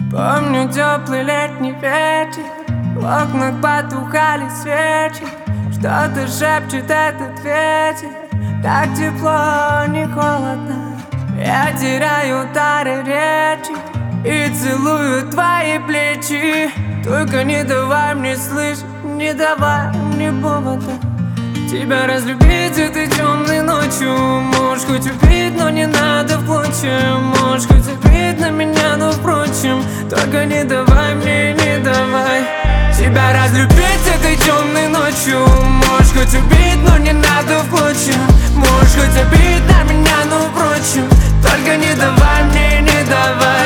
Помню теплый летний вечер, в окнах потухали свечи. Что-то шепчет этот ветер, так тепло, не холодно. Я теряю дары речи и целую твои плечи. Только не давай мне слышать, не давай мне повода тебя разлюбить этой темной ночью. Можешь хоть убить, но не надо впрочем. Можешь хоть забить на меня, но впрочем. Только не давай мне, не давай тебя разлюбить этой темной ночью. Можешь хоть убить, но не надо впрочем. Можешь хоть забить на меня, но впрочем. Только не давай мне, не давай.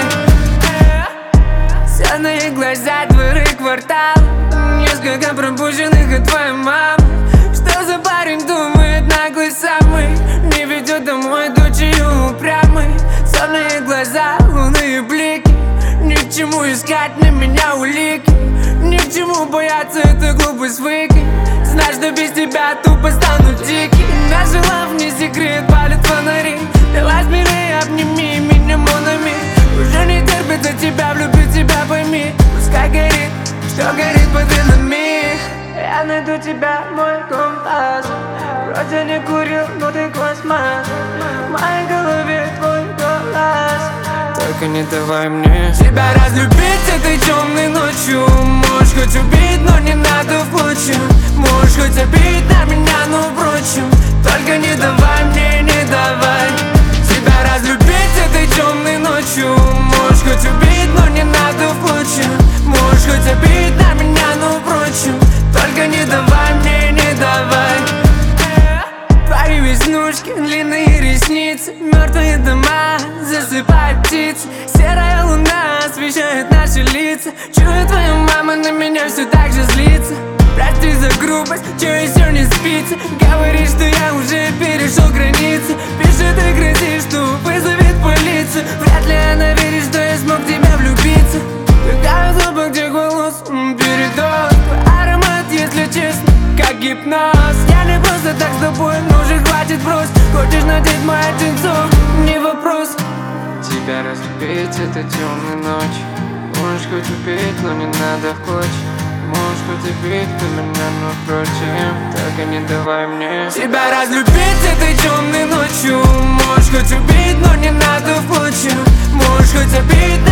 Сонные глаза, дворы, квартал, несколько пропущенных от твоей мамы. Что за парень думает, наглый самый, не ведет домой дочерью упрямый. Сонные глаза, лунные блики, ни к чему искать на меня улики. Ни к чему бояться, это глупость выкинь. Знать, что без тебя тупо стану дикий. Наша лав не секрет, палят фонари. Давай смелее, обними меня, монами. Уже не терпится тебя, влюбить тебя, пойми. Пускай горит, что горит под венами. Я найду тебя, мой компас. Вроде не курил, но ты космос. В моей голове твой голос. Только не давай мне тебя разлюбить этой темной ночью. Можешь хоть убить, но не надо впрочем. Можешь хоть обидеть на меня, но впрочем. Только не давай мне, не давай тебя разлюбить этой темной ночью. Можешь хоть убить, но не надо впрочем. Можешь хоть обидеть на меня, но впрочем. Только не давай мне, не давай. Твои веснушки, длинные ресницы, мертвые дома, засыпают птицы. Серая луна освещает наши лица. Чую, твоя мама на меня все так же злится. Прости за грубость, че еще не спится. Говорит, что я уже перешел границы. Пишет и грозит, что вызовет полицию. Вряд ли она верит, что я смог в тебя влюбиться. Какая запах, где голос передос. Аромат, если честно, как гипноз. Я не просто так с тобой, но уже хватит брось. Хочешь надеть мои джинсов, не вопрос. Тебя разбить этой темной ночью. Можешь хоть убить, но не надо в клочья. Можешь хоть убить на меня, но впрочем. Только не давай мне тебя разлюбить этой темной ночью. Можешь хоть убить, но не надо впрочем. Можешь хоть обидеть